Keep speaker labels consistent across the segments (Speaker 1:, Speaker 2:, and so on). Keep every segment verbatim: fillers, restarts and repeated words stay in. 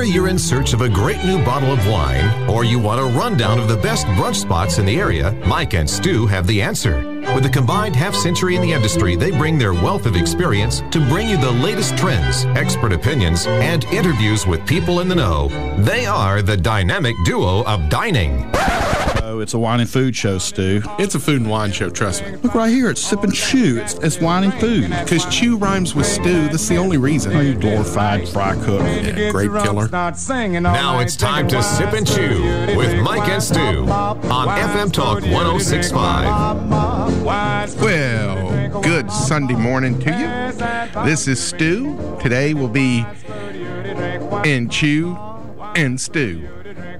Speaker 1: you're in search of a great new bottle of wine, or you want a rundown of the best brunch spots in the area, Mike and Stu have the answer. With a combined half century in the industry, they bring their wealth of experience to bring you the latest trends, expert opinions, and interviews with people in the know. They are the dynamic duo of dining.
Speaker 2: Oh, it's a wine and food show, Stu.
Speaker 3: It's a food and wine show, trust me.
Speaker 2: Look right here, it's Sip and Chew. It's, it's wine and food.
Speaker 3: Because chew rhymes with stew, that's the only reason.
Speaker 2: Oh, you glorified fry cook.
Speaker 3: Yeah, grape killer.
Speaker 1: Now it's time to Sip and Chew with Mike and Stu on F M Talk one oh six point five.
Speaker 3: Well, good Sunday morning to you. This is Stu. Today will be in Chew and Stew.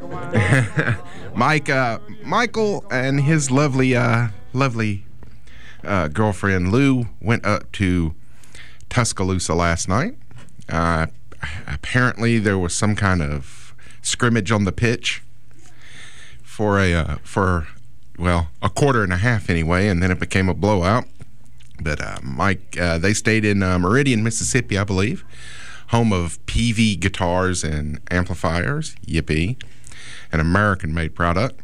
Speaker 3: Mike, uh, Michael and his lovely, uh, lovely uh, girlfriend Lou went up to Tuscaloosa last night. Uh, apparently, there was some kind of scrimmage on the pitch for a uh, for well a quarter and a half anyway, and then it became a blowout. But uh, Mike, uh, they stayed in uh, Meridian, Mississippi, I believe, home of P V guitars and amplifiers. Yippee. An American-made product.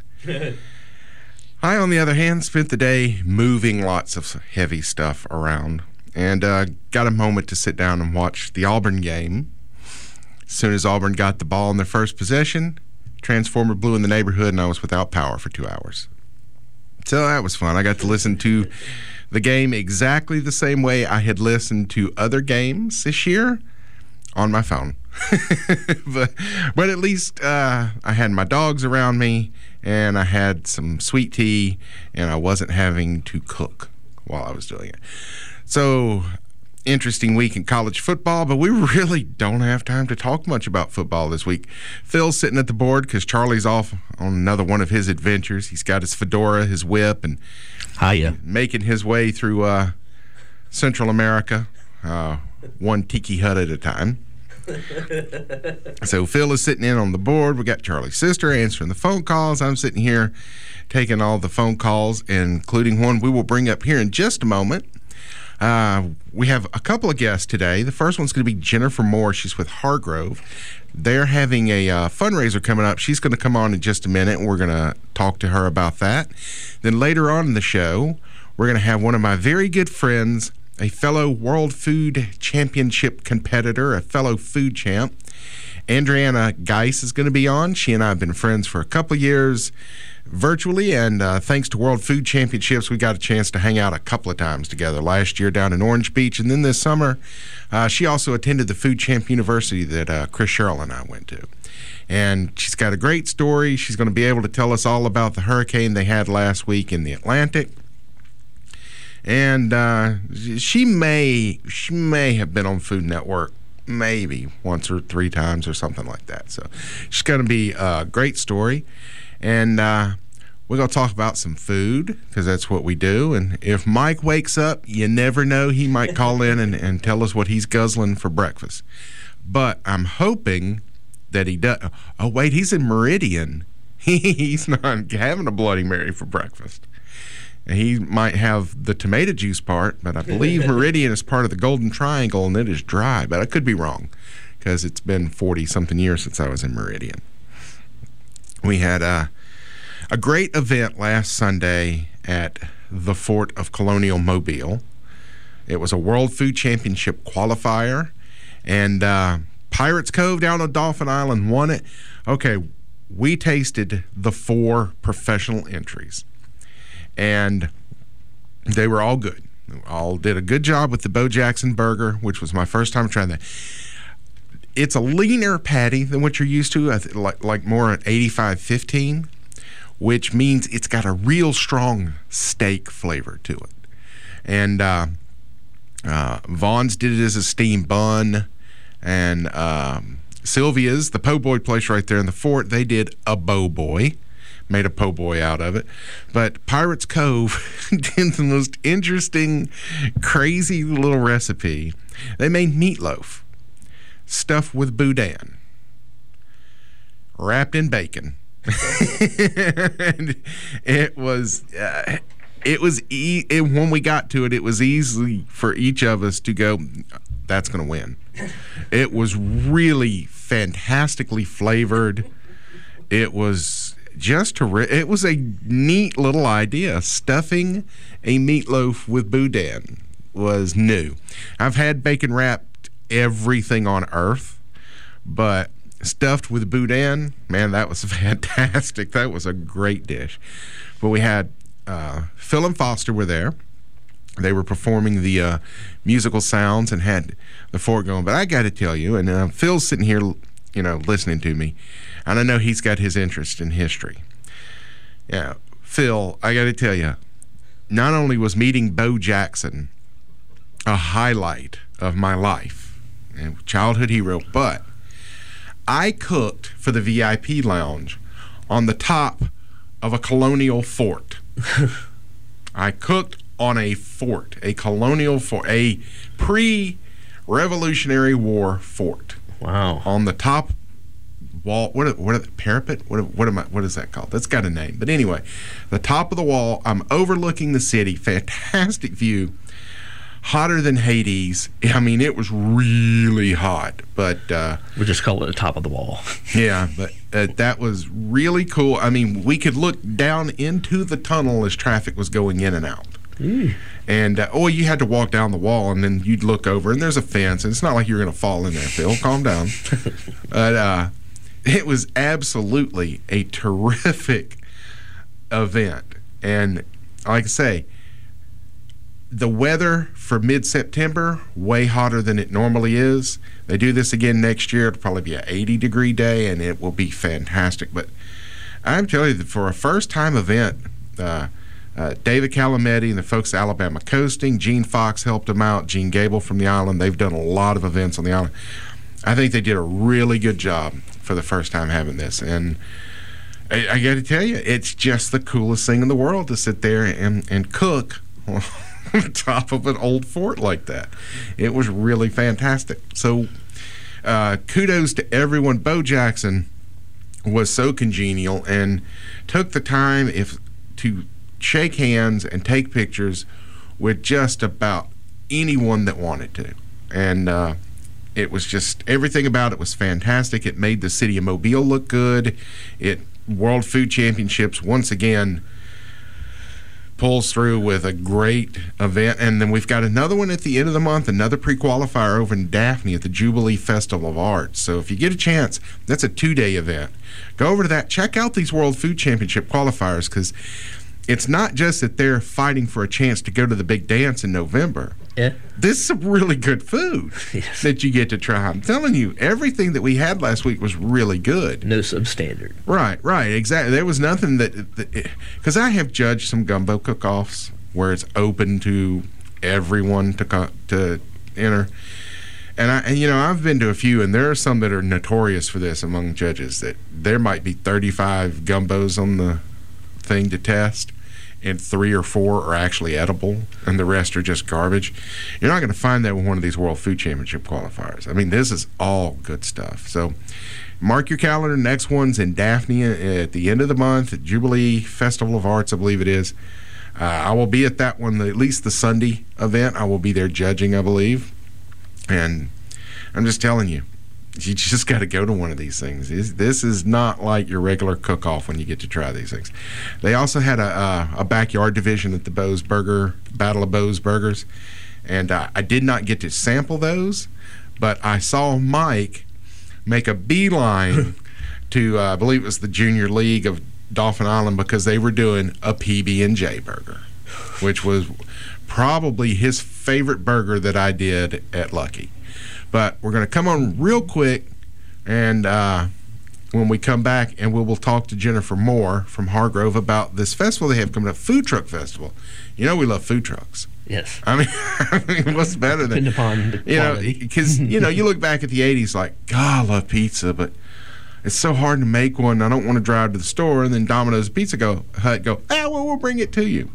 Speaker 3: I, on the other hand, spent the day moving lots of heavy stuff around and uh, got a moment to sit down and watch the Auburn game. As soon as Auburn got the ball in their first possession, transformer blew in the neighborhood and I was without power for two hours. So that was fun. I got to listen to the game exactly the same way I had listened to other games this year on my phone. but but at least uh, I had my dogs around me, and I had some sweet tea, and I wasn't having to cook while I was doing it. So, interesting week in college football, but we really don't have time to talk much about football this week. Phil's sitting at the board because Charlie's off on another one of his adventures. He's got his fedora, his whip, and
Speaker 4: Hiya.
Speaker 3: making his way through uh, Central America, uh, one tiki hut at a time. So Phil is sitting in on the board. We got Charlie's sister answering the phone calls. I'm sitting here taking all the phone calls, including one we will bring up here in just a moment. Uh, we have a couple of guests today. The first one's going to be Jennifer Moore. She's with Hargrove. They're having a uh, fundraiser coming up. She's going to come on in just a minute, and we're going to talk to her about that. Then later on in the show, we're going to have one of my very good friends, a fellow World Food Championship competitor, a fellow food champ. Andriana Geis is going to be on. She and I have been friends for a couple of years virtually, and uh, thanks to World Food Championships, we got a chance to hang out a couple of times together. Last year down in Orange Beach, and then this summer, uh, she also attended the Food Champ University that uh, Chris Sherrill and I went to. And she's got a great story. She's going to be able to tell us all about the hurricane they had last week in the Atlantic. And uh, she may she may have been on Food Network maybe once or three times or something like that. So she's going to be a great story. And uh, we're going to talk about some food because that's what we do. And if Mike wakes up, you never know. He might call in and, and tell us what he's guzzling for breakfast. But I'm hoping that he does. Oh, wait, he's in Meridian. He's not having a Bloody Mary for breakfast. He might have the tomato juice part, but I believe Meridian is part of the Golden Triangle, and it is dry. But I could be wrong because it's been forty-something years since I was in Meridian. We had a, a great event last Sunday at the Fort of Colonial Mobile. It was a World Food Championship qualifier, and uh, Pirates Cove down on Dauphin Island won it. Okay, we tasted the four professional entries. And they were all good. All did a good job with the Bo Jackson burger, which was my first time trying that. It's a leaner patty than what you're used to, like, like more at eighty-five fifteen, which means it's got a real strong steak flavor to it. And uh, uh, Vaughn's did it as a steamed bun, and um, Sylvia's, the po' boy place right there in the fort, they did a bo' boy. Made a po' boy out of it. But Pirates Cove did the most interesting, crazy little recipe. They made meatloaf stuffed with boudin, wrapped in bacon. And it was, uh, it was e- it, when we got to it, it was easy for each of us to go, that's going to win. It was really fantastically flavored. It was just terri- it was a neat little idea. Stuffing a meatloaf with boudin was new. I've had bacon wrapped everything on earth, but stuffed with boudin, man, that was fantastic. That was a great dish. But we had uh, Phil and Foster were there. They were performing the uh, musical sounds and had the fort going. But I got to tell you, and uh, Phil's sitting here, you know, listening to me, and I know he's got his interest in history. Yeah, Phil, I got to tell you, not only was meeting Bo Jackson a highlight of my life, and childhood hero, but I cooked for the V I P lounge on the top of a colonial fort. I cooked on a fort, a colonial fort, a pre-Revolutionary War fort.
Speaker 4: Wow!
Speaker 3: On the top wall, what? What? Parapet? What? What am I? What is that called? That's got a name. But anyway, the top of the wall. I'm overlooking the city. Fantastic view. Hotter than Hades. I mean, it was really hot. But uh,
Speaker 4: we just call it the top of the wall.
Speaker 3: Yeah, but uh, that was really cool. I mean, we could look down into the tunnel as traffic was going in and out. Mm. And, uh, oh, you had to walk down the wall, and then you'd look over, and there's a fence, and it's not like you're going to fall in there, Phil. Calm down. But uh, it was absolutely a terrific event. And like I say, the weather for mid-September, way hotter than it normally is. They do this again next year. It'll probably be an eighty-degree day, and it will be fantastic. But I'm telling you, that for a first-time event, uh, uh, David Calametti and the folks at Alabama Coasting, Gene Fox helped them out, Gene Gable from the island. They've done a lot of events on the island. I think they did a really good job for the first time having this. And I, I got to tell you, it's just the coolest thing in the world to sit there and, and cook on top of an old fort like that. It was really fantastic. So uh, kudos to everyone. Bo Jackson was so congenial and took the time if to shake hands and take pictures with just about anyone that wanted to. And uh, it was just, everything about it was fantastic. It made the city of Mobile look good. It World Food Championships, once again, pulls through with a great event. And then we've got another one at the end of the month, another pre-qualifier over in Daphne at the Jubilee Festival of Arts. So if you get a chance, that's a two-day event. Go over to that. Check out these World Food Championship qualifiers, because it's not just that they're fighting for a chance to go to the big dance in November.
Speaker 4: Yeah.
Speaker 3: This is some really good food yes. that you get to try. I'm telling you, everything that we had last week was really good.
Speaker 4: No substandard.
Speaker 3: Right, right, exactly. There was nothing that, because I have judged some gumbo cook-offs where it's open to everyone to co- to enter. And, I, and, you know, I've been to a few, and there are some that are notorious for this among judges, that there might be thirty-five gumbos on the thing to test, and three or four are actually edible, and the rest are just garbage. You're not going to find that with one of these World Food Championship qualifiers. I mean, this is all good stuff. So mark your calendar. Next one's in Daphne at the end of the month at Jubilee Festival of Arts, I believe it is. Uh, I will be at that one, at least the Sunday event. I will be there judging, I believe. And I'm just telling you, you just got to go to one of these things. This is not like your regular cook-off when you get to try these things. They also had a, a, a backyard division at the Bo's Burger, Battle of Bo's Burgers, and uh, I did not get to sample those, but I saw Mike make a beeline to, uh, I believe it was the Junior League of Dauphin Island, because they were doing a P B and J burger, which was probably his favorite burger that I did at Lucky. But we're going to come on real quick, and uh, when we come back, and we will talk to Jennifer Moore from Hargrove about this festival they have coming up, Food Truck Festival. You know we love food trucks.
Speaker 4: Yes.
Speaker 3: I mean, I mean what's better than,
Speaker 4: upon the
Speaker 3: you know, because, you know, you look back at the eighties like, God, I love pizza, but it's so hard to make one. I don't want to drive to the store, and then Domino's Pizza go, Hut go, ah, well, we'll bring it to you.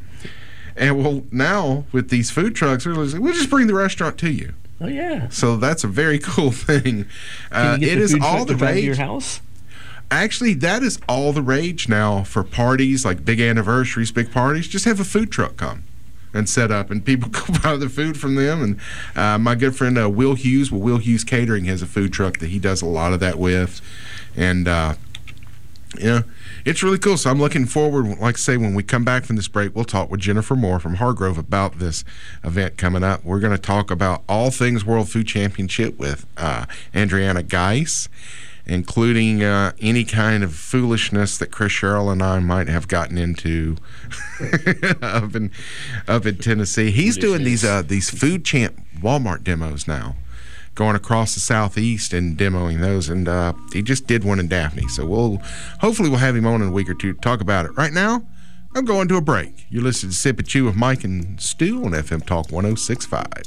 Speaker 3: And well, now with these food trucks, we'll just bring the restaurant to you.
Speaker 4: Oh, yeah.
Speaker 3: So that's a very cool thing. Uh,
Speaker 4: Can you get
Speaker 3: it
Speaker 4: the
Speaker 3: is
Speaker 4: food
Speaker 3: all
Speaker 4: truck
Speaker 3: the
Speaker 4: to drive to
Speaker 3: rage.
Speaker 4: your house?
Speaker 3: Actually, that is all the rage now for parties, like big anniversaries, big parties. Just have a food truck come. and set up, and people go buy the food from them. And uh, my good friend uh, Will Hughes, well, Will Hughes Catering has a food truck that he does a lot of that with, and uh, yeah, it's really cool. So I'm looking forward. Like I say, when we come back from this break, we'll talk with Jennifer Moore from Hargrove about this event coming up. We're going to talk about all things World Food Championship with uh, Andriana Geis, including uh, any kind of foolishness that Chris Sherrill and I might have gotten into up in up in Tennessee. He's doing these uh, these Food Champ Walmart demos now, going across the southeast and demoing those, and uh, he just did one in Daphne. So we'll hopefully we'll have him on in a week or two to talk about it. Right now, I'm going to a break. You're listening to Sip and Chew with Mike and Stu on F M Talk one oh six point five.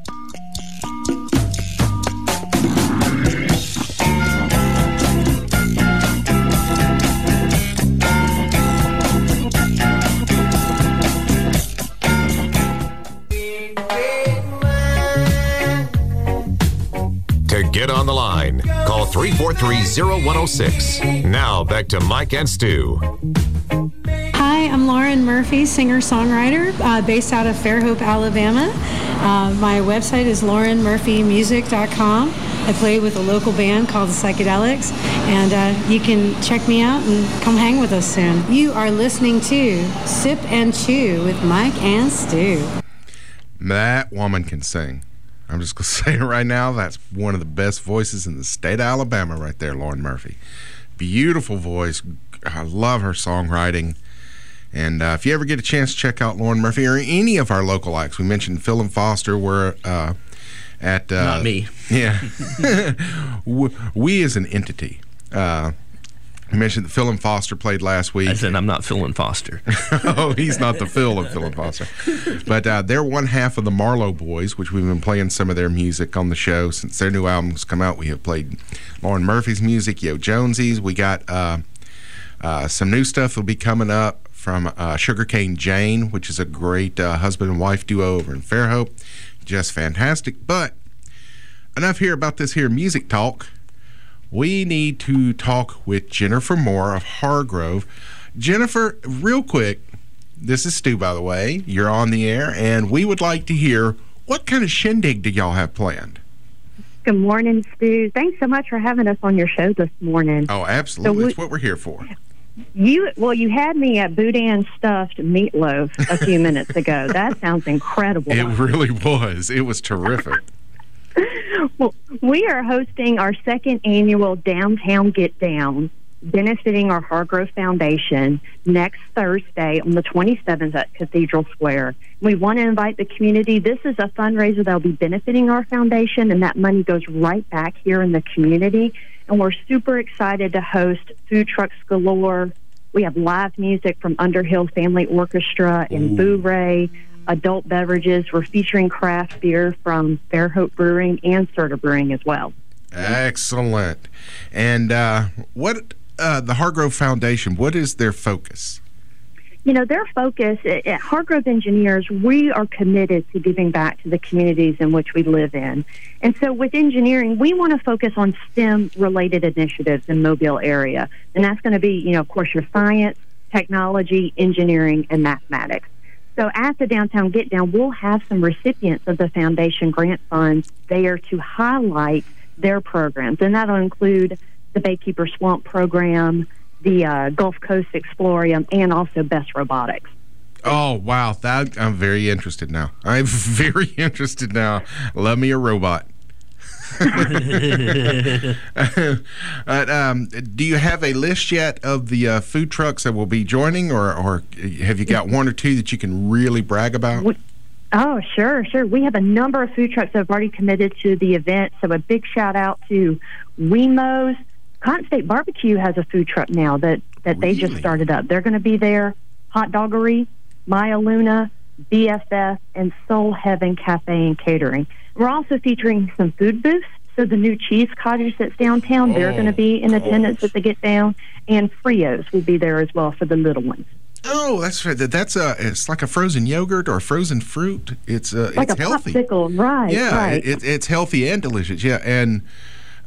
Speaker 1: Get on the line. Call three four three, oh one oh six. Now back to Mike and Stu.
Speaker 5: Hi, I'm Lauren Murphy, singer-songwriter uh, based out of Fairhope, Alabama. Uh, my website is lauren murphy music dot com. I play with a local band called the Psychedelics, and uh, you can check me out and come hang with us soon. You are listening to Sip and Chew with Mike and Stu.
Speaker 3: That woman can sing. I'm just going to say it right now. That's one of the best voices in the state of Alabama right there, Lauren Murphy. Beautiful voice. I love her songwriting. And uh, if you ever get a chance to check out Lauren Murphy or any of our local acts, we mentioned Phil and Foster were uh, at... Uh,
Speaker 4: Not me.
Speaker 3: Yeah. We as an entity. Uh, I mentioned that Phil and Foster played last week.
Speaker 4: I said I'm not Phil and Foster.
Speaker 3: Oh, he's not the Phil of Phil and Foster. But uh, they're one half of the Marlowe Boys, which we've been playing some of their music on the show since their new album's come out. We have played Lauren Murphy's music, Yo Jonesy's. We got uh, uh, some new stuff that'll be coming up from uh, Sugarcane Jane, which is a great uh, husband and wife duo over in Fairhope. Just fantastic. But enough here about this here music talk. We need to talk with Jennifer Moore of Hargrove. Jennifer, real quick, this is Stu, by the way. You're on the air, and we would like to hear, what kind of shindig do y'all have planned?
Speaker 6: Good morning, Stu. Thanks so much for having us on your show this morning.
Speaker 3: Oh, absolutely.
Speaker 6: So
Speaker 3: It's what we're here for.
Speaker 6: You Well, you had me at Boudin stuffed meatloaf a few minutes ago. That sounds incredible.
Speaker 3: It really was. It was terrific.
Speaker 6: Well, we are hosting our second annual Downtown Get Down, benefiting our Hargrove Foundation, next Thursday on the twenty-seventh at Cathedral Square. We want to invite the community. This is a fundraiser that will be benefiting our foundation, and that money goes right back here in the community. And we're super excited to host food trucks galore. We have live music from Underhill Family Orchestra and Boo Ray. Adult beverages. We're featuring craft beer from Fairhope Brewing and Serta Brewing as well.
Speaker 3: Excellent. And uh, what uh, the Hargrove Foundation, what is their focus?
Speaker 6: You know, their focus at Hargrove Engineers, we are committed to giving back to the communities in which we live in. And so with engineering, we want to focus on STEM-related initiatives in Mobile area. And that's going to be, you know, of course, your science, technology, engineering, and mathematics. So at the Downtown Get Down, we'll have some recipients of the foundation grant funds there to highlight their programs. And that'll include the Baykeeper Swamp program, the uh, Gulf Coast Explorium, and also Best Robotics.
Speaker 3: Oh, wow. That, I'm very interested now. I'm very interested now. Love me a robot. uh, um, do you have a list yet of the uh, food trucks that will be joining, or, or have you got one or two that you can really brag about?
Speaker 6: We, oh, sure, sure. We have a number of food trucks that have already committed to the event, so a big shout out to Wemo's. Cotton State Barbecue has a food truck now that, that really? they just started up. They're going to be there. Hot Doggery, Maya Luna, B F F, and Soul Heaven Cafe and Catering. We're also featuring some food booths. So the new Cheese Cottage that's downtown, oh, they're going to be in attendance at the Get Down. And Frios will be there as well for the little ones.
Speaker 3: Oh, that's right. That's a, it's like a frozen yogurt or frozen fruit. It's uh,
Speaker 6: like
Speaker 3: it's
Speaker 6: a
Speaker 3: healthy.
Speaker 6: popsicle, right?
Speaker 3: Yeah,
Speaker 6: right.
Speaker 3: It, it's healthy and delicious. Yeah, and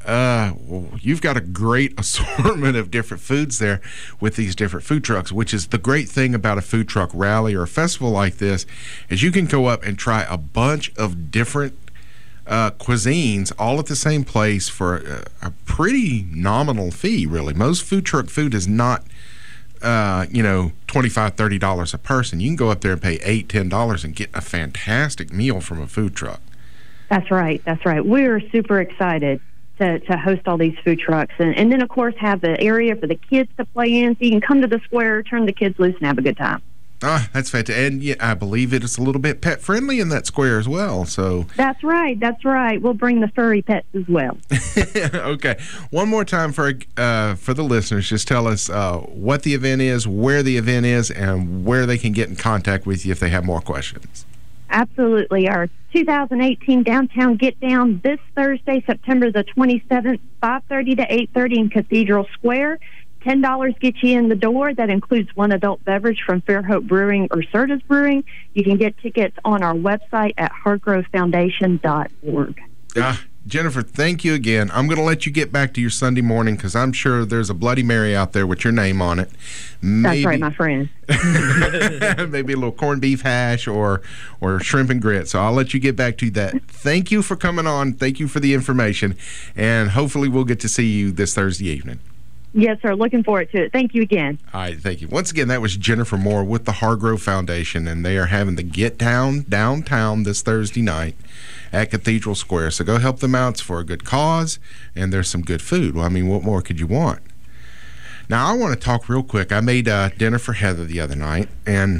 Speaker 3: Uh, well, you've got a great assortment of different foods there with these different food trucks, which is the great thing about a food truck rally or a festival like this, is you can go up and try a bunch of different uh, cuisines all at the same place for a, a pretty nominal fee, really. Most food truck food is not, uh, you know, twenty-five dollars, thirty dollars a person. You can go up there and pay eight dollars, ten dollars and get a fantastic meal from a food truck.
Speaker 6: That's right. That's right. We're super excited to, to host all these food trucks. And, and then, of course, have the area for the kids to play in, so you can come to the square, turn the kids loose, and have a good time.
Speaker 3: Ah, that's fantastic. And yeah, I believe it is a little bit pet-friendly in that square as well. So
Speaker 6: That's right. That's right. We'll bring the furry pets as well.
Speaker 3: Okay. One more time for uh, for the listeners, just tell us uh, what the event is, where the event is, and where they can get in contact with you if they have more questions.
Speaker 6: Absolutely. Our two thousand eighteen Downtown Get Down this Thursday, September the twenty-seventh, five thirty to eight thirty in Cathedral Square. ten dollars gets you in the door. That includes one adult beverage from Fairhope Brewing or Certis Brewing. You can get tickets on our website at hargrove foundation dot org.
Speaker 3: Uh, Jennifer, thank you again. I'm going to let you get back to your Sunday morning because I'm sure there's a Bloody Mary out there with your name on it. Maybe,
Speaker 6: That's right, my friend.
Speaker 3: maybe a little corned beef hash or, or shrimp and grits. So I'll let you get back to that. Thank you for coming on. Thank you for the information. And hopefully we'll get to see you this Thursday evening.
Speaker 6: Yes, sir. Looking forward to it. Thank you again.
Speaker 3: All right, thank you. Once again, that was Jennifer Moore with the Hargrove Foundation, and they are having the Get Down downtown this Thursday night at Cathedral Square. So go help them out. It's for a good cause, and there's some good food. Well, I mean, what more could you want? Now, I want to talk real quick. I made uh, dinner for Heather the other night, and,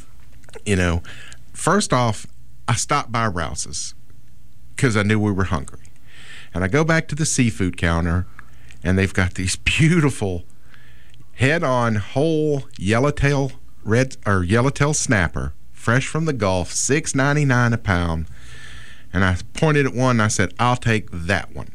Speaker 3: you know, first off, I stopped by Rouse's because I knew we were hungry. And I go back to the seafood counter, and they've got these beautiful head-on whole yellowtail red or yellowtail snapper, fresh from the Gulf, six ninety-nine a pound. And I pointed at one and I said, "I'll take that one."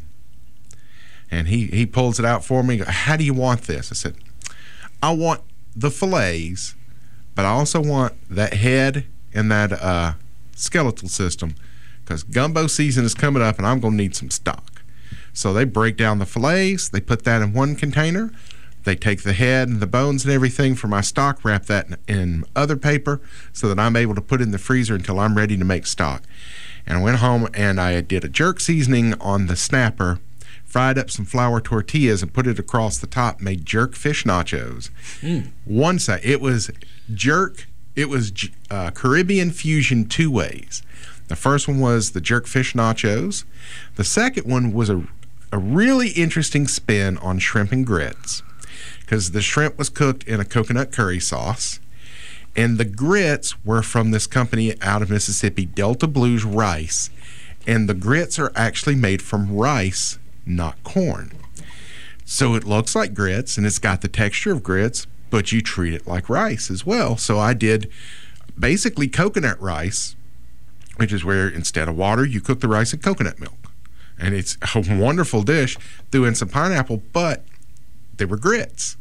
Speaker 3: And he he pulls it out for me. "How do you want this?" I said, "I want the fillets, but I also want that head and that uh, skeletal system, because gumbo season is coming up and I'm going to need some stock." So they break down the fillets, they put that in one container, they take the head and the bones and everything for my stock, wrap that in, in other paper so that I'm able to put it in the freezer until I'm ready to make stock. And I went home and I did a jerk seasoning on the snapper, fried up some flour tortillas and put it across the top, made jerk fish nachos. Mm. One side, it was jerk, it was uh, Caribbean fusion two ways. The first one was the jerk fish nachos. The second one was a a really interesting spin on shrimp and grits, because the shrimp was cooked in a coconut curry sauce, and the grits were from this company out of Mississippi, Delta Blues Rice, and the grits are actually made from rice, not corn. So it looks like grits, and it's got the texture of grits, but you treat it like rice as well. So I did basically coconut rice, which is where instead of water, you cook the rice in coconut milk. And it's a wonderful dish. Threw in some pineapple, but they were grits.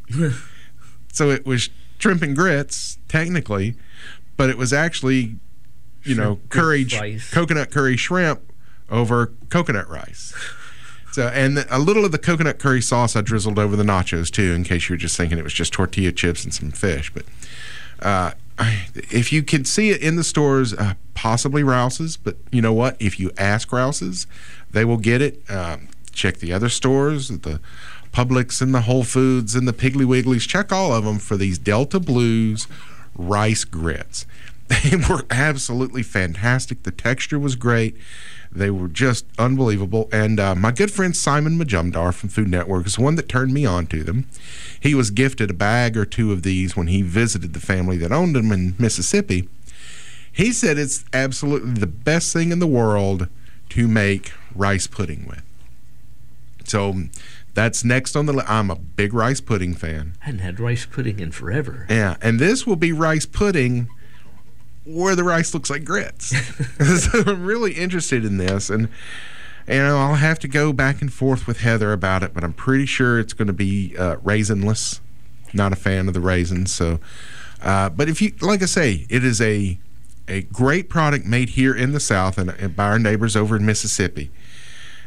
Speaker 3: So it was shrimp and grits, technically, but it was actually, you know, curry, coconut curry shrimp over coconut rice. So, and a little of the coconut curry sauce I drizzled over the nachos, too, in case you were just thinking it was just tortilla chips and some fish. But uh, if you could see it in the stores, uh, possibly Rouse's, but you know what? If you ask Rouse's, they will get it. Um, check the other stores, the Publix and the Whole Foods and the Piggly Wigglies. Check all of them for these Delta Blues rice grits. They were absolutely fantastic. The texture was great. They were just unbelievable. And uh, my good friend Simon Majumdar from Food Network is the one that turned me on to them. He was gifted a bag or two of these when he visited the family that owned them in Mississippi. He said it's absolutely the best thing in the world to make rice pudding with. So that's next on the list. I'm a big rice pudding fan.
Speaker 4: I hadn't had rice pudding in forever.
Speaker 3: Yeah, and this will be rice pudding where the rice looks like grits. So I'm really interested in this, and you know, I'll have to go back and forth with Heather about it, but I'm pretty sure it's going to be uh, raisinless. Not a fan of the raisins. So, uh, but if you, like I say, it is a a great product made here in the South and, and by our neighbors over in Mississippi.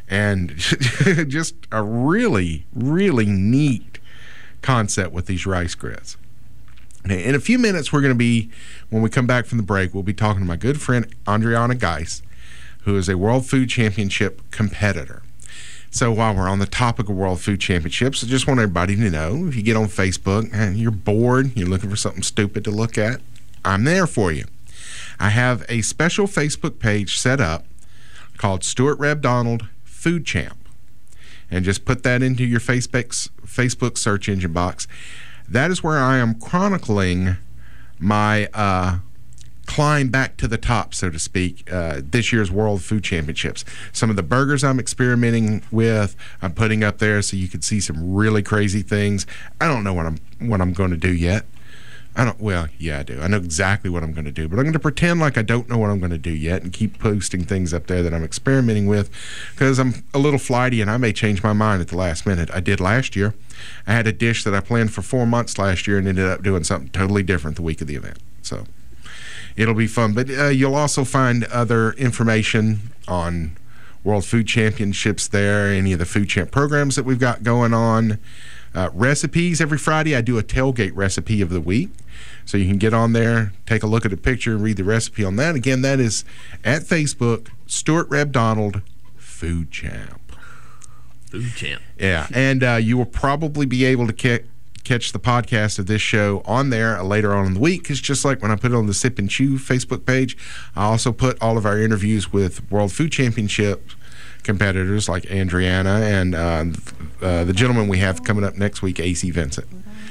Speaker 3: And just a really, really neat concept with these rice grits. In a few minutes, we're going to be, when we come back from the break, we'll be talking to my good friend Andriana Geis, who is a World Food Championship competitor. So while we're on the topic of World Food Championships, I just want everybody to know, if you get on Facebook and you're bored, you're looking for something stupid to look at, I'm there for you. I have a special Facebook page set up called Stuart Reb Donald Food Champ. And just put that into your Facebook, Facebook search engine box. That is where I am chronicling my uh, climb back to the top, so to speak, uh, this year's World Food Championships. Some of the burgers I'm experimenting with, I'm putting up there so you can see some really crazy things. I don't know what I'm what I'm going to do yet. I don't. Well, yeah, I do. I know exactly what I'm going to do, but I'm going to pretend like I don't know what I'm going to do yet and keep posting things up there that I'm experimenting with, because I'm a little flighty and I may change my mind at the last minute. I did last year. I had a dish that I planned for four months last year and ended up doing something totally different the week of the event. So it'll be fun. But uh, you'll also find other information on World Food Championships there, any of the Food Champ programs that we've got going on. Uh, recipes. Every Friday I do a tailgate recipe of the week. So you can get on there, take a look at a picture, and read the recipe on that. Again, that is at Facebook, Stuart Reb Donald, Food Champ.
Speaker 4: Food Champ.
Speaker 3: Yeah, and uh, you will probably be able to ca- catch the podcast of this show on there later on in the week, because just like when I put it on the Sip and Chew Facebook page, I also put all of our interviews with World Food Championship competitors like Andriana and uh, uh, the gentleman we have coming up next week, A C Vincent.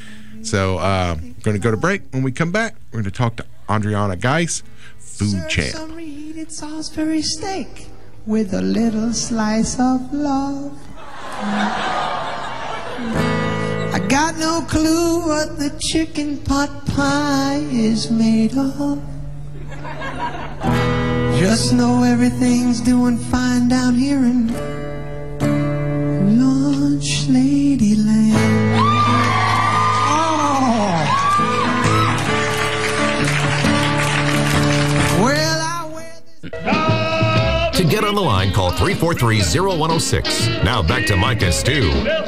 Speaker 3: So uh, we're going to go to break. When we come back, we're going to talk to Andriana Geis, Food Champ.
Speaker 7: Some reheated Salisbury steak with a little slice of love. I got no clue what the chicken pot pie is made of. Just know everything's doing fine down here in Lunch Ladyland. Oh. Well, I wear this.
Speaker 1: To get on the line, call three four three, zero one zero six. Now back to Mike and Stu.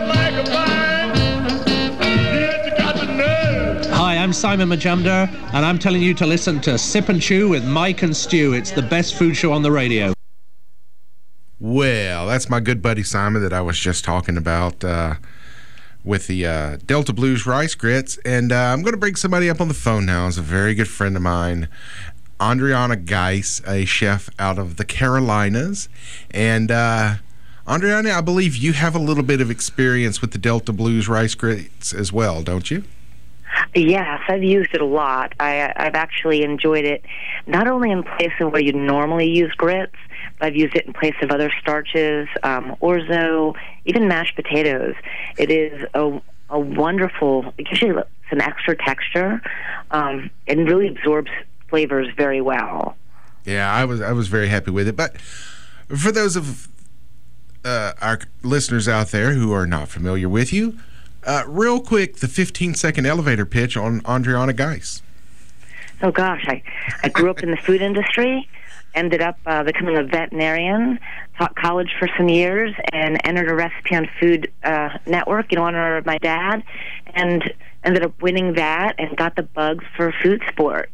Speaker 8: Hi, I'm Simon Majumdar, and I'm telling you to listen to Sip and Chew with Mike and Stu. It's the best food show on the radio.
Speaker 3: Well, that's my good buddy Simon that I was just talking about uh, with the uh, Delta Blues rice grits. And uh, I'm going to bring somebody up on the phone now. It's a very good friend of mine, Andriana Geis, a chef out of the Carolinas. And uh, Andriana, I believe you have a little bit of experience with the Delta Blues rice grits as well, don't you?
Speaker 9: Yes, I've used it a lot. I, I've actually enjoyed it not only in place of where you normally use grits, but I've used it in place of other starches, um, orzo, even mashed potatoes. It is a, a wonderful, it gives you some extra texture um, and really absorbs flavors very well.
Speaker 3: Yeah, I was I was very happy with it. But for those of uh, our listeners out there who are not familiar with you, Uh, real quick, the fifteen-second elevator pitch on Andriana Geis.
Speaker 9: Oh, gosh. I, I grew up in the food industry, ended up uh, becoming a veterinarian, taught college for some years, and entered a Recipe on Food uh, network in honor of my dad, and ended up winning that and got the bug for food sport.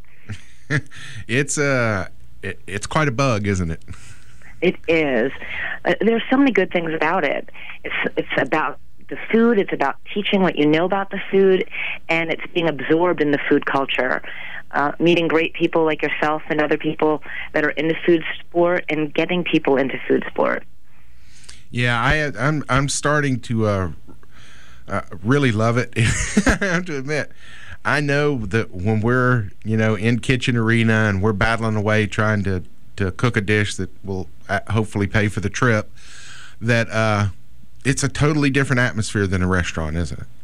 Speaker 3: it's, uh, it, it's quite a bug, isn't it?
Speaker 9: It is. Uh, there's so many good things about it. It's, it's about the food, it's about teaching what you know about the food, and it's being absorbed in the food culture. Uh, meeting great people like yourself and other people that are into food sport and getting people into food sport.
Speaker 3: Yeah, I, I'm I'm starting to uh, uh, really love it. I have to admit, I know that when we're you know in kitchen arena and we're battling away trying to, to cook a dish that will hopefully pay for the trip, that uh, it's a totally different atmosphere than a restaurant, isn't it?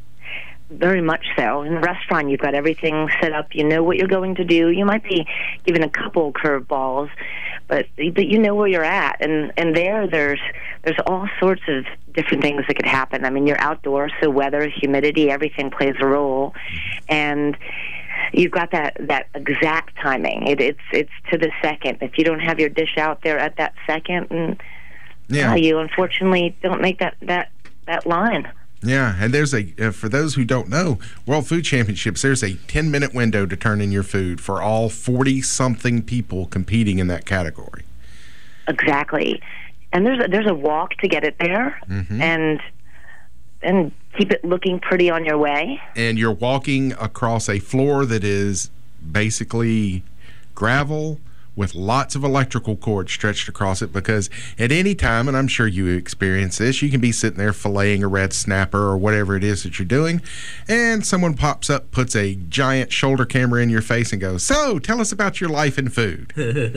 Speaker 9: Very much so. In a restaurant, you've got everything set up. You know what you're going to do. You might be given a couple curveballs, but but you know where you're at. And and there, there's there's all sorts of different things that could happen. I mean, you're outdoors, so weather, humidity, everything plays a role, and you've got that, that exact timing. It, it's it's to the second. If you don't have your dish out there at that second, and
Speaker 3: Yeah.
Speaker 9: Uh, you unfortunately don't make that that that line.
Speaker 3: Yeah, and there's a uh, for those who don't know, World Food Championships, there's a ten minute window to turn in your food for all forty something people competing in that category.
Speaker 9: Exactly, and there's a, there's a walk to get it there,
Speaker 3: mm-hmm.
Speaker 9: and and keep it looking pretty on your way.
Speaker 3: And you're walking across a floor that is basically gravel with lots of electrical cords stretched across it, because at any time, and I'm sure you experience this, you can be sitting there filleting a red snapper or whatever it is that you're doing, and someone pops up, puts a giant shoulder camera in your face and goes, "So, tell us about your life in food."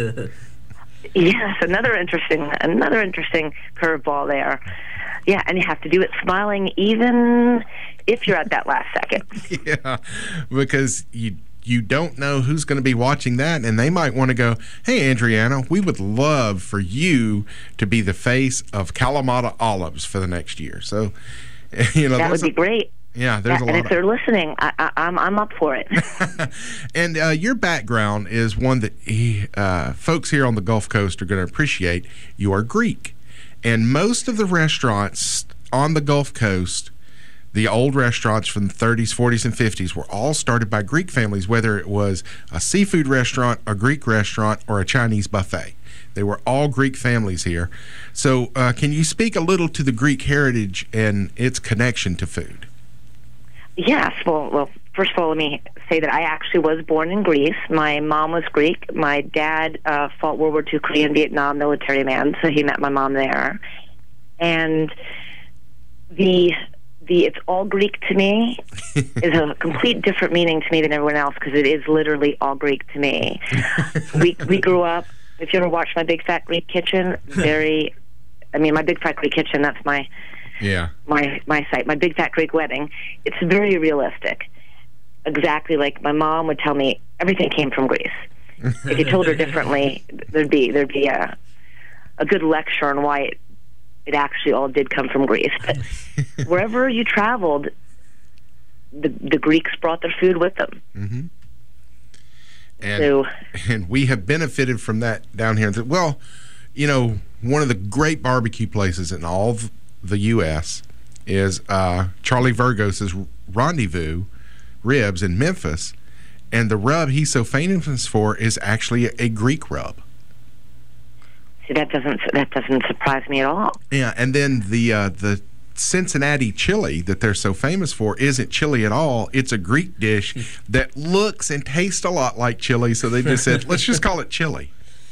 Speaker 9: Yes, another interesting, another interesting curveball there. Yeah, and you have to do it smiling even if you're at that last second.
Speaker 3: Yeah, because you you don't know who's going to be watching that, and they might want to go, "Hey, Adriana, we would love for you to be the face of Kalamata Olives for the next year." So, you know,
Speaker 9: that would be
Speaker 3: a,
Speaker 9: great.
Speaker 3: Yeah, there's
Speaker 9: yeah,
Speaker 3: a lot.
Speaker 9: And if
Speaker 3: of,
Speaker 9: they're listening, I, I, I'm I'm up for it.
Speaker 3: And uh, your background is one that uh, folks here on the Gulf Coast are going to appreciate. You are Greek, and most of the restaurants on the Gulf Coast, the old restaurants from the thirties, forties, and fifties, were all started by Greek families, whether it was a seafood restaurant, a Greek restaurant, or a Chinese buffet. They were all Greek families here. So uh, can you speak a little to the Greek heritage and its connection to food?
Speaker 9: Yes. Well, well, first of all, let me say that I actually was born in Greece. My mom was Greek. My dad uh, fought World War Two, Korea, and Vietnam, military man, so he met my mom there. And the... The it's all Greek to me is a complete different meaning to me than everyone else, because it is literally all Greek to me. we we grew up, if you ever watched my Big Fat Greek Kitchen, very, I mean, my Big Fat Greek Kitchen, that's my
Speaker 3: yeah
Speaker 9: my my site, my Big Fat Greek Wedding. It's very realistic. Exactly like my mom would tell me, everything came from Greece. If you told her differently, there'd be there'd be a a good lecture on why it, it actually all did come from Greece. But wherever you traveled, the the Greeks brought their food with them.
Speaker 3: Mm-hmm. And,
Speaker 9: so,
Speaker 3: and we have benefited from that down here. Well, you know, one of the great barbecue places in all of the U S is uh, Charlie Vergos's Rendezvous Ribs in Memphis. And the rub he's so famous for is actually a, a Greek rub.
Speaker 9: See, that doesn't that doesn't surprise me at all.
Speaker 3: Yeah, and then the uh, the Cincinnati chili that they're so famous for isn't chili at all. It's a Greek dish that looks and tastes a lot like chili, so they just said, let's just call it chili.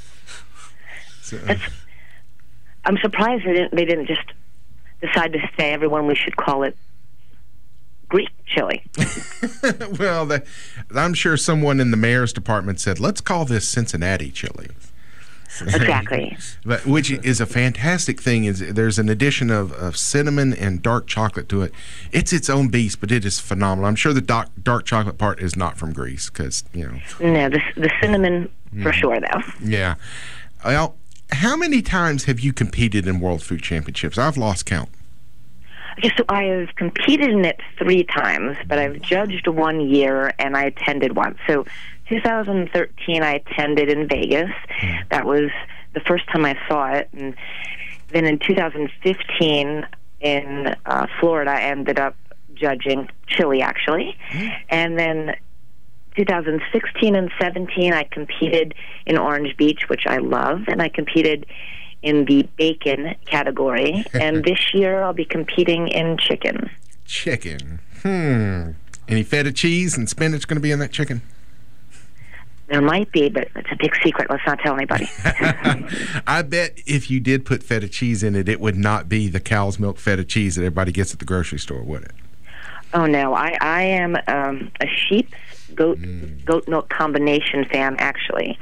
Speaker 3: So,
Speaker 9: That's, I'm surprised they didn't, they didn't just decide to say, everyone, we should call it Greek chili.
Speaker 3: well, the, I'm sure someone in the mayor's department said, let's call this Cincinnati chili.
Speaker 9: Exactly.
Speaker 3: But which is a fantastic thing. Is there's an addition of, of cinnamon and dark chocolate to it. It's its own beast, but it is phenomenal. I'm sure the dark, dark chocolate part is not from Greece, because, you know.
Speaker 9: No, the, the cinnamon for
Speaker 3: mm.
Speaker 9: sure, though.
Speaker 3: Yeah. Well, how many times have you competed in World Food Championships? I've lost count.
Speaker 9: Okay, so I have competed in it three times, but I've judged one year, and I attended once. So two thousand thirteen, I attended in Vegas. Mm. That was the first time I saw it. And then in two thousand fifteen, in uh, Florida, I ended up judging chili, actually. Mm. And then two thousand sixteen and seventeen, I competed in Orange Beach, which I love, and I competed in the bacon category. And this year, I'll be competing in chicken.
Speaker 3: Chicken. Hmm. Any feta cheese and spinach going to be in that chicken?
Speaker 9: There might be, but it's a big secret. Let's not tell anybody.
Speaker 3: I bet if you did put feta cheese in it, it would not be the cow's milk feta cheese that everybody gets at the grocery store, would it?
Speaker 9: Oh, no. I, I am um, a sheep goat mm. goat milk combination fan, actually.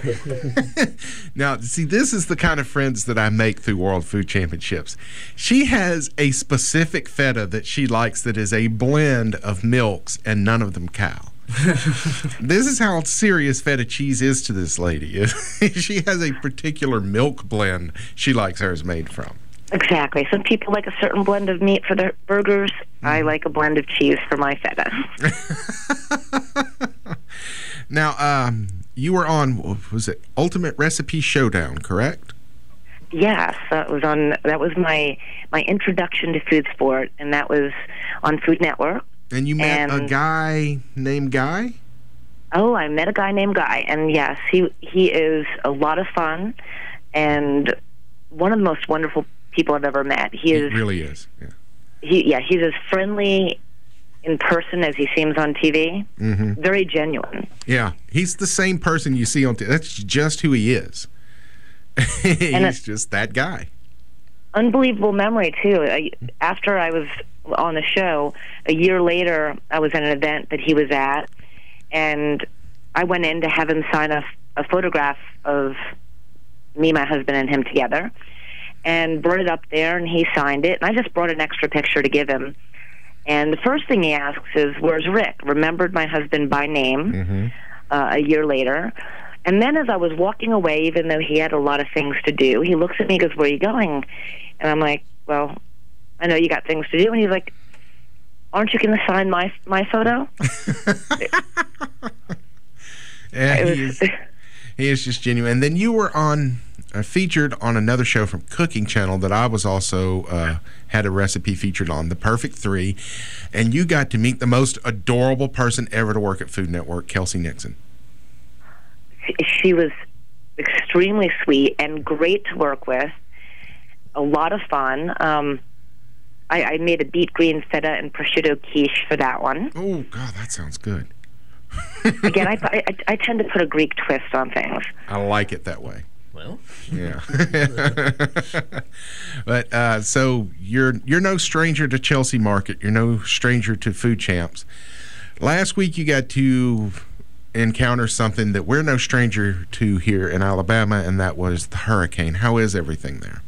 Speaker 3: Now, see, this is the kind of friends that I make through World Food Championships. She has a specific feta that she likes that is a blend of milks, and none of them cow. This is how serious feta cheese is to this lady. She has a particular milk blend she likes hers made from.
Speaker 9: Exactly. Some people like a certain blend of meat for their burgers. Mm. I like a blend of cheese for my feta.
Speaker 3: Now, um, you were on, was it Ultimate Recipe Showdown, correct?
Speaker 9: Yes, that was on. That was my my introduction to food sport, and that was on Food Network.
Speaker 3: And you met
Speaker 9: And-
Speaker 3: a guy named Guy?
Speaker 9: Oh, I met a guy named Guy, and yes, he he is a lot of fun, and one of the most wonderful people I've ever met. He is
Speaker 3: He really is. Yeah.
Speaker 9: he yeah he's as friendly in person as he seems on T V.
Speaker 3: Mm-hmm.
Speaker 9: Very genuine.
Speaker 3: Yeah, he's the same person you see on T V. That's just who he is. He's
Speaker 9: it-
Speaker 3: just that guy.
Speaker 9: Unbelievable memory too. I, after I was on the show, a year later, I was at an event that he was at, and I went in to have him sign a, a photograph of me, my husband, and him together, and brought it up there, and he signed it. And I just brought an extra picture to give him. And the first thing he asks is, "Where's Rick?" Remembered my husband by name.
Speaker 3: Mm-hmm.
Speaker 9: Uh, a year later. And then as I was walking away, even though he had a lot of things to do, he looks at me and goes, "Where are you going?" And I'm like, "Well, I know you got things to do." And he's like, "Aren't you going to sign my my photo?"
Speaker 3: Yeah,
Speaker 9: It
Speaker 3: he
Speaker 9: was-
Speaker 3: is, he is just genuine. And then you were on, uh, featured on another show from Cooking Channel that I was also, uh, had a recipe featured on, The Perfect Three. And you got to meet the most adorable person ever to work at Food Network, Kelsey Nixon.
Speaker 9: She was extremely sweet and great to work with. A lot of fun. Um, I, I made a beet green feta and prosciutto quiche for that one.
Speaker 3: Oh, God, that sounds good.
Speaker 9: Again, I, I, I tend to put a Greek twist on things.
Speaker 3: I like it that way.
Speaker 4: Well,
Speaker 3: Yeah. But uh, so you're you're no stranger to Chelsea Market. You're no stranger to Food Champs. Last week you got to encounter something that we're no stranger to here in Alabama, and that was the hurricane. How is everything there?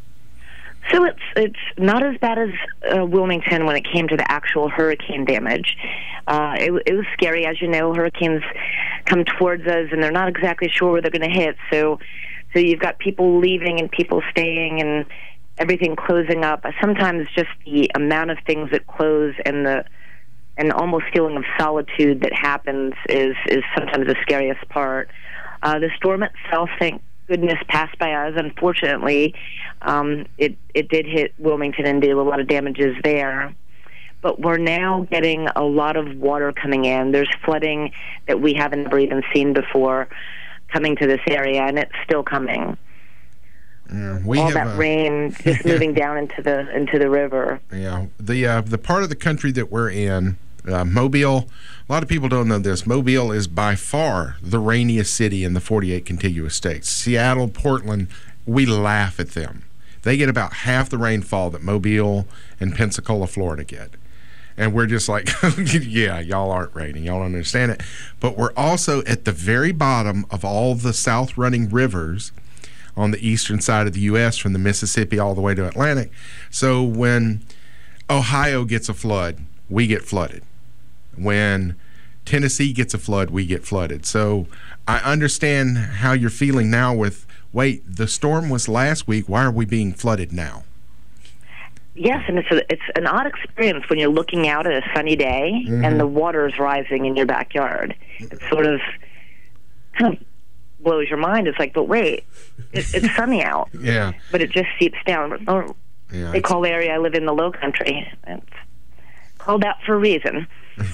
Speaker 9: So it's it's not as bad as uh, Wilmington when it came to the actual hurricane damage. Uh, it, it was scary, as you know. Hurricanes come towards us, and they're not exactly sure where they're going to hit. So, so you've got people leaving and people staying, and everything closing up. Sometimes just the amount of things that close and the and almost feeling of solitude that happens is is sometimes the scariest part. Uh, the storm itself, thank goodness, passed by us. Unfortunately, um, it it did hit Wilmington and do a lot of damages there. But we're now getting a lot of water coming in. There's flooding that we haven't ever even seen before coming to this area, and it's still coming.
Speaker 3: Yeah, we
Speaker 9: All
Speaker 3: have,
Speaker 9: that
Speaker 3: uh,
Speaker 9: rain just moving down into the into the river.
Speaker 3: Yeah, the uh, the part of the country that we're in, uh, Mobile. A lot of people don't know this. Mobile is by far the rainiest city in the forty-eight contiguous states. Seattle, Portland, we laugh at them. They get about half the rainfall that Mobile and Pensacola, Florida get. And we're just like, yeah, y'all aren't raining. Y'all don't understand it. But we're also at the very bottom of all the south-running rivers on the eastern side of the U S from the Mississippi all the way to Atlantic. So when Ohio gets a flood, we get flooded. When Tennessee gets a flood, we get flooded. So I understand how you're feeling now with, wait, the storm was last week. Why are we being flooded now?
Speaker 9: Yes, and it's a, it's an odd experience when you're looking out at a sunny day
Speaker 3: Mhm.
Speaker 9: and the water is rising in your backyard. It sort of kind of blows your mind. It's like, but wait, it, it's sunny out,
Speaker 3: Yeah.
Speaker 9: but it just seeps down. Or
Speaker 3: Yeah,
Speaker 9: they
Speaker 3: it's-
Speaker 9: call the area I live in the Low Country. It's called out for a reason.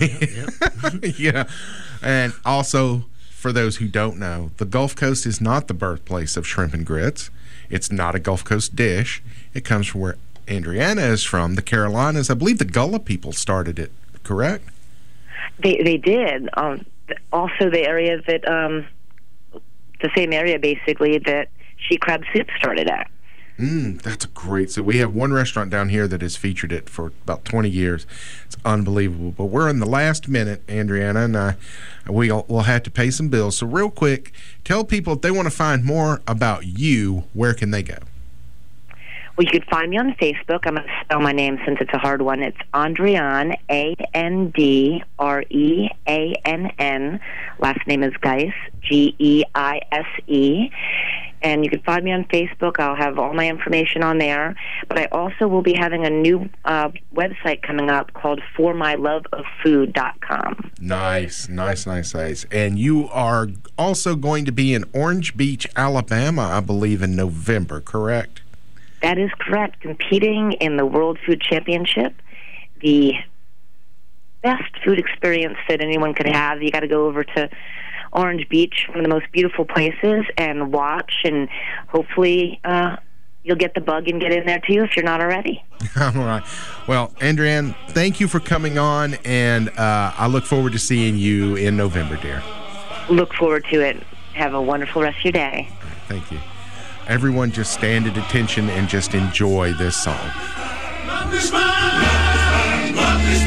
Speaker 3: Yeah. And also, for those who don't know, the Gulf Coast is not the birthplace of shrimp and grits. It's not a Gulf Coast dish. It comes from where Andriana is from, the Carolinas. I believe the Gullah people started it, correct?
Speaker 9: They they did. Um, also, the area that um, the same area basically that She Crab Soup started at.
Speaker 3: Mm, that's a great. So we have one restaurant down here that has featured it for about twenty years. It's unbelievable. But we're in the last minute, Andriana, and I, we'll, we'll have to pay some bills. So real quick, tell people if they want to find more about you, where can they go?
Speaker 9: Well, you could find me on Facebook. I'm going to spell my name since it's a hard one. It's Andreann, A N D R E A N N. Last name is Geis, G E I S E. And you can find me on Facebook. I'll have all my information on there. But I also will be having a new uh, website coming up called for my love of food dot com.
Speaker 3: Nice, nice, nice, nice. And you are also going to be in Orange Beach, Alabama, I believe, in November, correct?
Speaker 9: That is correct. Competing in the World Food Championship, the best food experience that anyone could have. You got to go over to Orange Beach, one of the most beautiful places, and watch, and hopefully uh, you'll get the bug and get in there too if you're not already.
Speaker 3: All right. Well, Andrian, thank you for coming on, and uh, I look forward to seeing you in November, dear.
Speaker 9: Look forward to it. Have a wonderful rest of your day.
Speaker 3: Thank you. Everyone just stand at attention and just enjoy this song.
Speaker 10: Love is mine, love is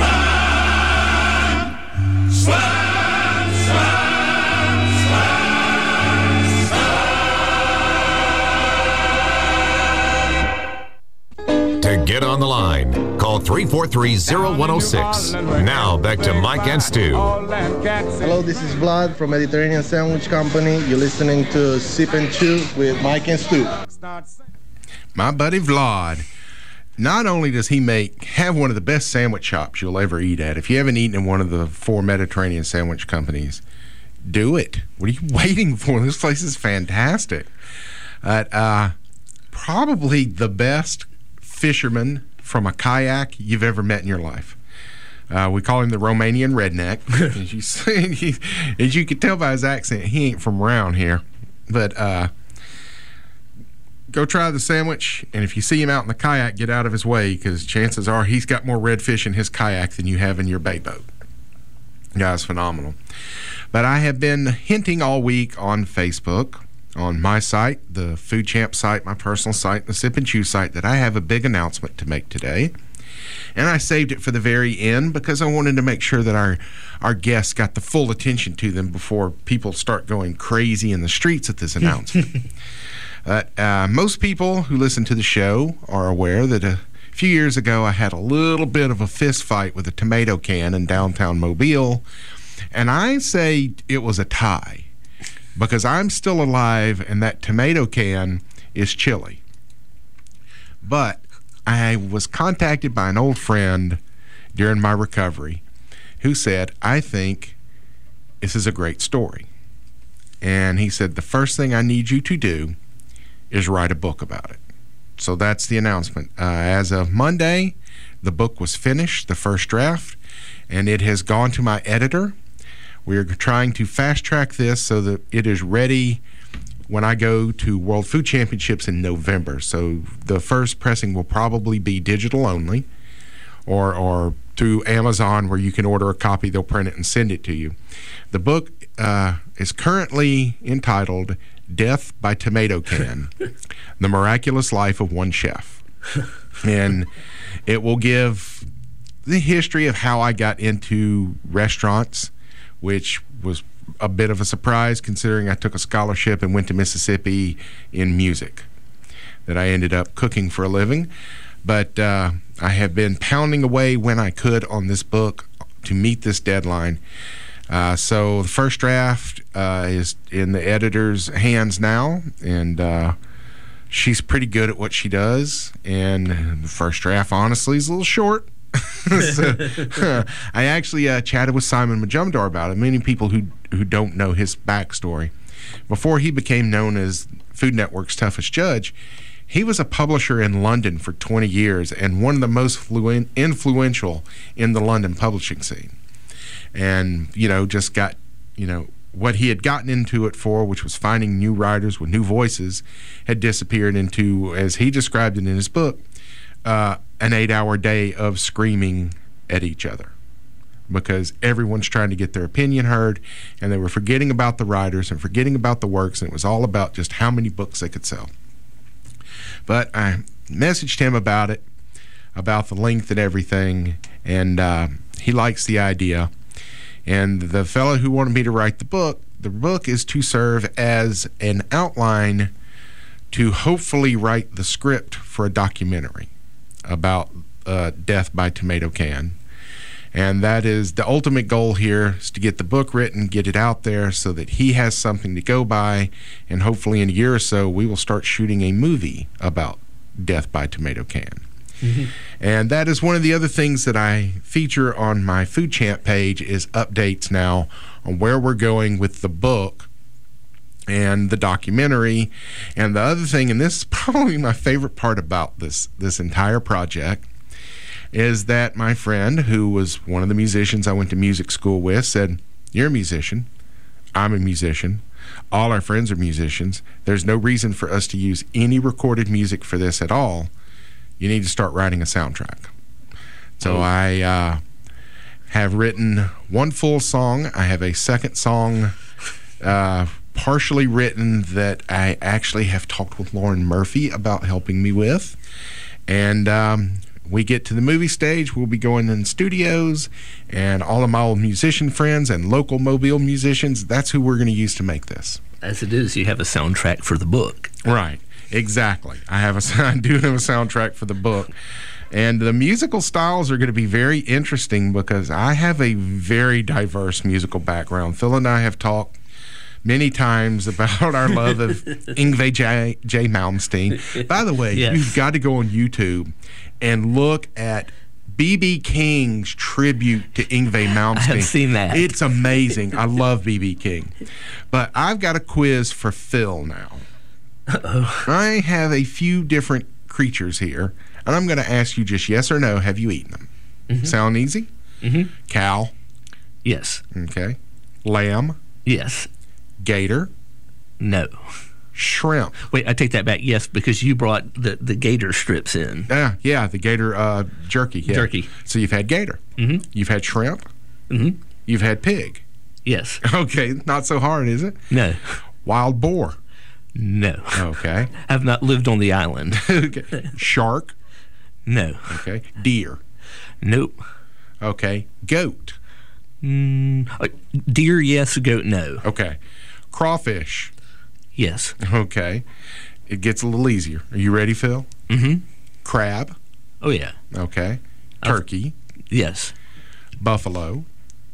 Speaker 10: mine. Swag, swag, swag, swag.
Speaker 1: To get on the line, call three four three, zero one zero six. Now back to Mike and Stu.
Speaker 11: Hello, this is Vlad from Mediterranean Sandwich Company. You're listening to Sip and Chew with Mike and Stu.
Speaker 3: My buddy Vlad, not only does he make have one of the best sandwich shops you'll ever eat at. If you haven't eaten in one of the four Mediterranean sandwich companies, do it. What are you waiting for? This place is fantastic. Uh, uh, probably the best fisherman from a kayak you've ever met in your life. Uh, we call him the Romanian redneck. as, you see, he, as you can tell by his accent, he ain't from around here. But uh, go try the sandwich, and if you see him out in the kayak, get out of his way, because chances are he's got more redfish in his kayak than you have in your bay boat. Guy's phenomenal. But I have been hinting all week on Facebook, on my site, the Food Champ site, my personal site, the Sip and Chew site, that I have a big announcement to make today. And I saved it for the very end because I wanted to make sure that our, our guests got the full attention to them before people start going crazy in the streets at this announcement. uh, uh, most people who listen to the show are aware that a few years ago I had a little bit of a fist fight with a tomato can in downtown Mobile. And I say it was a tie because I'm still alive and that tomato can is chilly. But I was contacted by an old friend during my recovery who said, I think this is a great story. And he said, the first thing I need you to do is write a book about it. So that's the announcement. Uh, as of Monday, the book was finished, the first draft, and it has gone to my editor. We're trying to fast track this so that it is ready when I go to World Food Championships in November. So the first pressing will probably be digital only, or or through Amazon where you can order a copy, they'll print it and send it to you. The book uh, is currently entitled Death by Tomato Can, The Miraculous Life of One Chef. And it will give the history of how I got into restaurants, which was a bit of a surprise considering I took a scholarship and went to Mississippi in music, that I ended up cooking for a living. But uh, I have been pounding away when I could on this book to meet this deadline. Uh, so the first draft uh, is in the editor's hands now, and uh, she's pretty good at what she does. And the first draft, honestly, is a little short. so, I actually uh, chatted with Simon Majumdar about it. Many people who who don't know his backstory. Before he became known as Food Network's toughest judge, he was a publisher in London for twenty years and one of the most fluent, influential in the London publishing scene. And, you know, just got, you know, what he had gotten into it for, which was finding new writers with new voices, had disappeared into, as he described it in his book, uh, an eight-hour day of screaming at each other, because everyone's trying to get their opinion heard, and they were forgetting about the writers and forgetting about the works, and it was all about just how many books they could sell. But I messaged him about it, about the length and everything, and uh, he likes the idea. And the fellow who wanted me to write the book, the book is to serve as an outline to hopefully write the script for a documentary about uh, Death by Tomato Can. And that is the ultimate goal here, is to get the book written, get it out there so that he has something to go by, and hopefully in a year or so we will start shooting a movie about Death by Tomato Can. Mm-hmm. And that is one of the other things that I feature on my Food Champ page, is updates now on where we're going with the book and the documentary. And the other thing, and this is probably my favorite part about this this entire project, is that my friend, who was one of the musicians I went to music school with, said, "You're a musician. I'm a musician. All our friends are musicians. There's no reason for us to use any recorded music for this at all. You need to start writing a soundtrack." So oh. I uh, have written one full song. I have a second song uh, partially written that I actually have talked with Lauren Murphy about helping me with. And um, we get to the movie stage, we'll be going in studios, and all of my old musician friends and local Mobile musicians, that's who we're going to use to make this.
Speaker 4: As it is, you have a soundtrack for the book.
Speaker 3: Right, exactly. I have a, I do have a soundtrack for the book. And the musical styles are going to be very interesting because I have a very diverse musical background. Phil and I have talked many times about our love of Yngwie J. J. Malmsteen. By the way, yes. You've got to go on YouTube and look at B B King's tribute to Yngwie Malmsteen.
Speaker 4: I have seen that.
Speaker 3: It's amazing. I love B B King. But I've got a quiz for Phil now. Uh-oh. I have a few different creatures here, and I'm going to ask you just yes or no. Have you eaten them? Mm-hmm. Sound easy?
Speaker 4: Mm-hmm.
Speaker 3: Cow?
Speaker 4: Yes.
Speaker 3: Okay. Lamb?
Speaker 4: Yes.
Speaker 3: Gator?
Speaker 4: No.
Speaker 3: Shrimp?
Speaker 4: Wait, I take that back. Yes, because you brought the, the gator strips in.
Speaker 3: Yeah, yeah, the gator uh, jerky. Yeah.
Speaker 4: Jerky.
Speaker 3: So you've had gator.
Speaker 4: Mm-hmm.
Speaker 3: You've had shrimp.
Speaker 4: Mm-hmm.
Speaker 3: You've had pig.
Speaker 4: Yes.
Speaker 3: Okay, not so hard, is it?
Speaker 4: No.
Speaker 3: Wild boar.
Speaker 4: No.
Speaker 3: Okay.
Speaker 4: I've not lived on the island.
Speaker 3: Okay. Shark.
Speaker 4: No.
Speaker 3: Okay. Deer.
Speaker 4: Nope.
Speaker 3: Okay. Goat.
Speaker 4: Mm, uh, deer, yes. Goat, no.
Speaker 3: Okay. Crawfish.
Speaker 4: Yes.
Speaker 3: Okay. It gets a little easier. Are you ready, Phil?
Speaker 4: Mm-hmm.
Speaker 3: Crab.
Speaker 4: Oh, yeah.
Speaker 3: Okay. Turkey.
Speaker 4: I've, yes.
Speaker 3: Buffalo.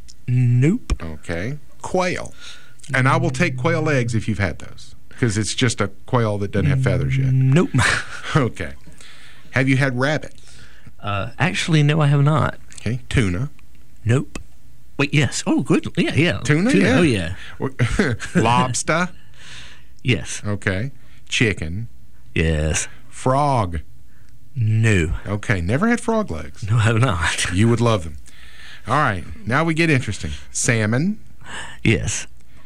Speaker 4: Nope.
Speaker 3: Okay. Quail. And I will take quail eggs if you've had those, because it's just a quail that doesn't have feathers yet.
Speaker 4: Nope.
Speaker 3: Okay. Have you had rabbit?
Speaker 4: Uh, actually, no, I have not.
Speaker 3: Okay. Tuna.
Speaker 4: Nope. Wait, yes. Oh, good. Yeah, yeah.
Speaker 3: Tuna,
Speaker 4: Tuna.
Speaker 3: yeah.
Speaker 4: Oh, yeah.
Speaker 3: Lobster.
Speaker 4: Yes.
Speaker 3: Okay. Chicken.
Speaker 4: Yes.
Speaker 3: Frog.
Speaker 4: No.
Speaker 3: Okay. Never had frog legs.
Speaker 4: No, I have not.
Speaker 3: You would love them. All right. Now we get interesting. Salmon.
Speaker 4: Yes.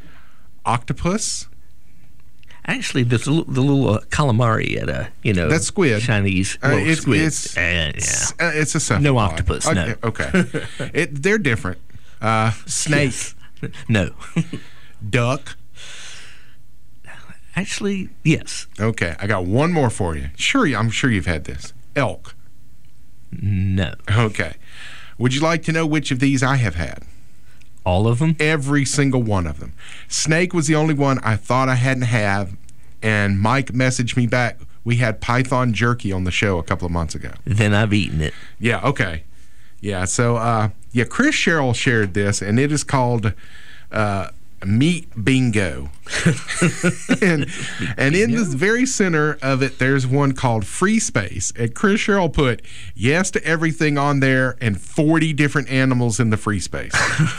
Speaker 3: Octopus.
Speaker 4: Actually, there's the, the little uh, calamari at a, you know,
Speaker 3: that's squid.
Speaker 4: Chinese
Speaker 3: uh,
Speaker 4: well,
Speaker 3: it's,
Speaker 4: squid.
Speaker 3: It's,
Speaker 4: uh, yeah.
Speaker 3: it's, uh, it's a cephalopod.
Speaker 4: No octopus,
Speaker 3: okay,
Speaker 4: no.
Speaker 3: Okay. it, they're different. Uh, snake.
Speaker 4: Yes. No.
Speaker 3: Duck.
Speaker 4: Actually, yes.
Speaker 3: Okay, I got one more for you. Sure, I'm sure you've had this. Elk.
Speaker 4: No.
Speaker 3: Okay. Would you like to know which of these I have had?
Speaker 4: All of them?
Speaker 3: Every single one of them. Snake was the only one I thought I hadn't had, and Mike messaged me back. We had python jerky on the show a couple of months ago.
Speaker 4: Then I've eaten it.
Speaker 3: Yeah, okay. Yeah, so, uh, yeah, Chris Sherrill shared this, and it is called uh, Meat Bingo. and and in the very center of it, there's one called Free Space. And Chris Sherrill put yes to everything on there and forty different animals in the free space.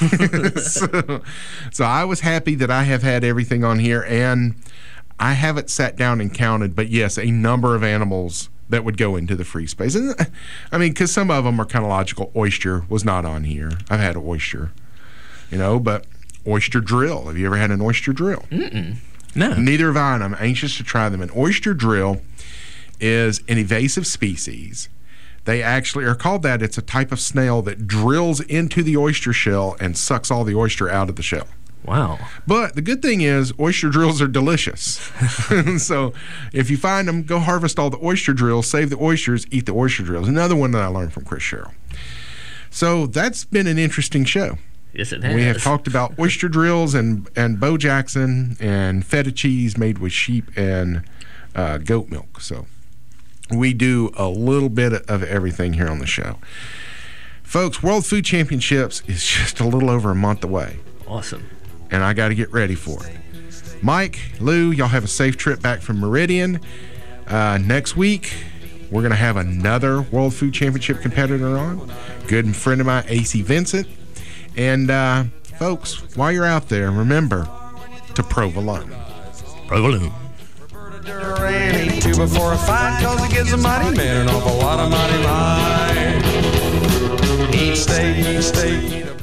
Speaker 3: so, so I was happy that I have had everything on here, and I haven't sat down and counted, but yes, a number of animals that would go into the free space. And I mean, because some of them are kind of logical. Oyster was not on here. I've had oyster, you know, but oyster drill. Have you ever had an oyster drill?
Speaker 4: Mm-mm. No.
Speaker 3: Neither have I, and I'm anxious to try them. An oyster drill is an invasive species. They actually are called that. It's a type of snail that drills into the oyster shell and sucks all the oyster out of the shell.
Speaker 4: Wow.
Speaker 3: But the good thing is oyster drills are delicious. So if you find them, go harvest all the oyster drills, save the oysters, eat the oyster drills. Another one that I learned from Chris Sherrill. So that's been an interesting show.
Speaker 4: Yes, it has.
Speaker 3: We have talked about oyster drills and, and Bo Jackson and feta cheese made with sheep and uh, goat milk. So we do a little bit of everything here on the show. Folks, World Food Championships is just a little over a month away.
Speaker 4: Awesome.
Speaker 3: And I got to get ready for it. Mike, Lou, y'all have a safe trip back from Meridian. Uh, next week, we're going to have another World Food Championship competitor on. Good friend of mine, A C Vincent. And, uh, folks, while you're out there, remember to provolone.
Speaker 4: Provolone.
Speaker 12: Two before a fight, cause it gives a mighty man an awful lot of mighty mind. Eat steak, eat steak, eat a